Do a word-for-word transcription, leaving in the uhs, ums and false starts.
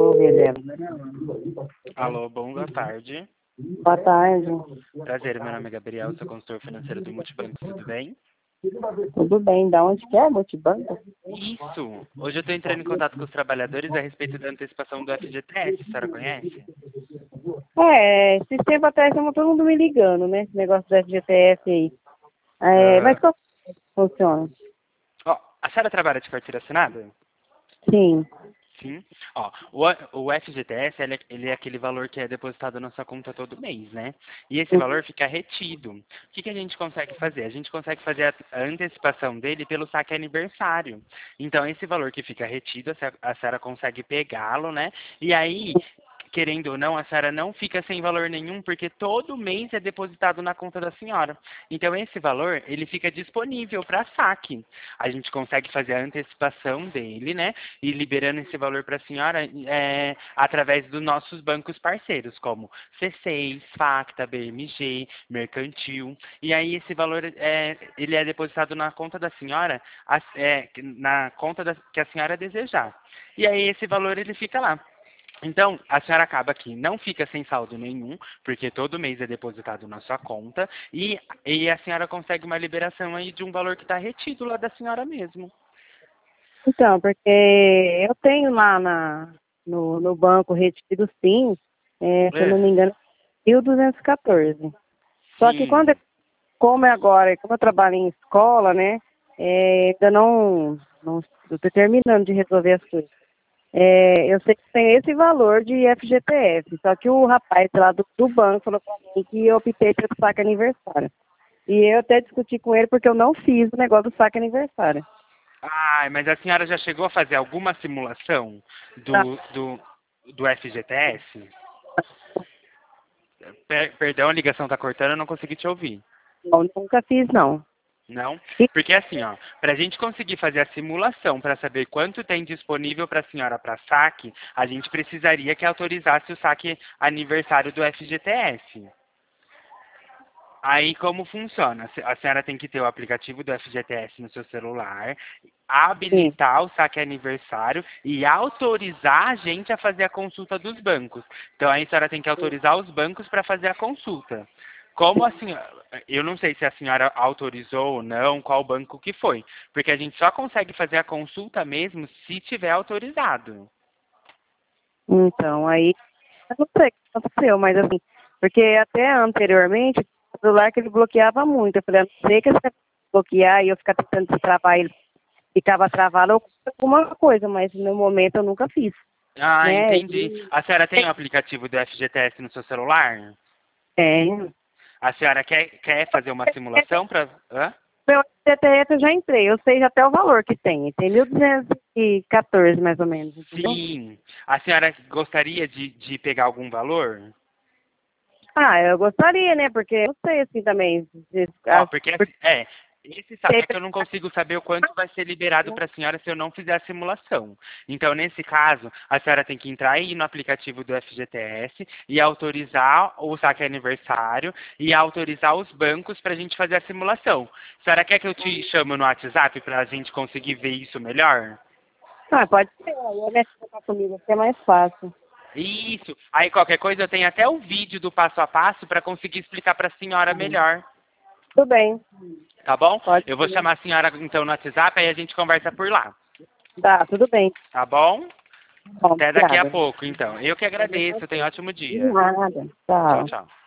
vou ver dela. Alô, boa tarde. Boa tarde. Prazer, meu nome é Gabriel, sou consultor financeiro do Multibanco, tudo bem? Tudo bem, da onde que é? Multibanco? Isso! Hoje eu estou entrando em contato com os trabalhadores a respeito da antecipação do F G T S, a senhora conhece? É, esses tempos atrás estava todo mundo me ligando, né? Esse negócio do F G T S aí. É, mas Aham. como funciona? Ó, a senhora trabalha de carteira assinada? Sim. Sim. Ó, o, A- o F G T S, ele é, ele é aquele valor que é depositado na sua conta todo mês, né? E esse valor fica retido. O que, que a gente consegue fazer? A gente consegue fazer a, a antecipação dele pelo saque aniversário. Então, esse valor que fica retido, a senhora, a senhora consegue pegá-lo, né? E aí, querendo ou não, a senhora não fica sem valor nenhum, porque todo mês é depositado na conta da senhora. Então, esse valor, ele fica disponível para saque. A gente consegue fazer a antecipação dele, né? E liberando esse valor para a senhora é, através dos nossos bancos parceiros, como C seis, Facta, B M G, Mercantil. E aí esse valor é, ele é depositado na conta da senhora, a- é, na conta da, que a senhora desejar. E aí esse valor ele fica lá. Então, a senhora acaba aqui, não fica sem saldo nenhum, porque todo mês é depositado na sua conta, e, e a senhora consegue uma liberação aí de um valor que está retido lá da senhora mesmo. Então, porque eu tenho lá na, no, no banco retido, sim, é, se eu não me É, engano, mil duzentos e quatorze. Só que quando, sim. eu- como é agora, como eu trabalho em escola, né, é, ainda não, não estou terminando de resolver as coisas. É, eu sei que tem esse valor de F G T S, só que o rapaz lá do, do banco falou pra mim que eu optei pelo saque aniversário. E eu até discuti com ele porque eu não fiz o negócio do saque aniversário. Ai, mas a senhora já chegou a fazer alguma simulação Não, do, do, do F G T S? Per- perdão, a ligação tá cortando, eu não consegui te ouvir. não, nunca fiz, não. Não? E, Porque assim, ó, para a gente conseguir fazer a simulação para saber quanto tem disponível para a senhora para saque, a gente precisaria que autorizasse o saque aniversário do F G T S. Aí como funciona? A senhora tem que ter o aplicativo do F G T S no seu celular, sim. habilitar o saque aniversário e autorizar a gente a fazer a consulta dos bancos. Então aí a senhora tem que autorizar os bancos para fazer a consulta. Como a senhora, eu não sei se a senhora autorizou ou não, qual banco que foi, porque a gente só consegue fazer a consulta mesmo se tiver autorizado. Então, aí, eu não sei o que aconteceu, mas assim, porque até anteriormente, o celular que ele bloqueava muito. Eu falei, a não ser que ele bloquear e eu ficar tentando destravar ele, ficava travado ou alguma coisa, mas no momento eu nunca fiz, Ah, né? entendi. A senhora tem o aplicativo do F G T S no seu celular? É. A senhora quer, quer fazer uma simulação para... Meu C T F eu já entrei, eu sei até o valor que tem. Tem mil duzentos e quatorze mais ou menos, entendeu? Sim. A senhora gostaria de, de pegar algum valor? Ah, eu gostaria, né? Porque eu sei assim também. se- Ó, as- porque porque assim, é, esse saque é que eu não consigo saber o quanto vai ser liberado para a senhora se eu não fizer a simulação. Então, nesse caso, a senhora tem que entrar aí no aplicativo do F G T S e autorizar o saque aniversário e autorizar os bancos para a gente fazer a simulação. A senhora quer que eu te chame no WhatsApp para a gente conseguir ver isso melhor? Ah, pode ser. Aí eu mexo com a comigo, que é mais fácil. Isso. Aí qualquer coisa eu tenho até o vídeo do passo a passo para conseguir explicar para a senhora melhor. Tudo bem, Tá bom? pode Eu vou ser. chamar a senhora então no WhatsApp aí a gente conversa por lá. Tá, tudo bem. Tá bom? Bom, Até daqui a obrigada. pouco, então. Eu que agradeço. Tenha um ótimo De dia. nada. Tchau, Tchau. tchau.